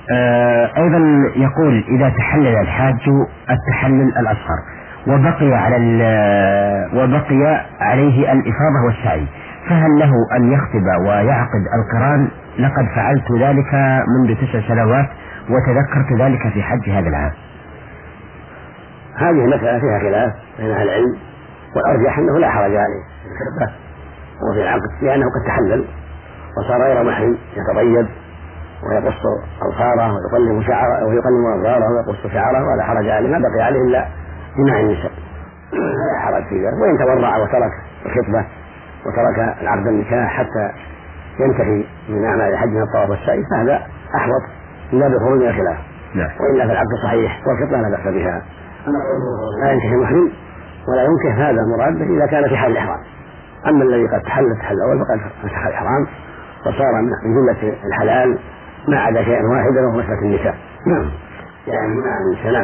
أيضا يقول إذا تحلل الحاج التحلل الأصغر وبقي عليه الإفاضة والسعي، فهل له أن يخطب ويعقد القران؟ لقد فعلت ذلك منذ 9 سنوات وتذكرت ذلك في حج هذا العام. هذه مسألة فيها خلاف بين أهل العلم، والأرجح أنه لا حرج عليه وفي العقد، لأنه قد تحلل وصار غير محرم، يتطيب ويقص أظفاره ويقلم شعره ويقلم أظفاره ويقص شعره ولا حرج عليه، ما بقي عليه إلا جماع النساء، لا حرج في ذلك. وإن تورع وترك الخطبة وترك العقد النكاح حتى ينتهي من أعمال الحج من الطواف والسعي فهذا أحوط من باب الخروج من الخلاف. وإلا فالعقد صحيح والخطبة لا بأس بها. لا ينكح المحرم ولا ينكح، هذا مراد إذا كان في حال الإحرام. أما الذي قد تحل أول فقد مسح الإحرام وصار من جملة الحلال ما عدا شيئا واحدا وهو مسألة النساء. نعم يعني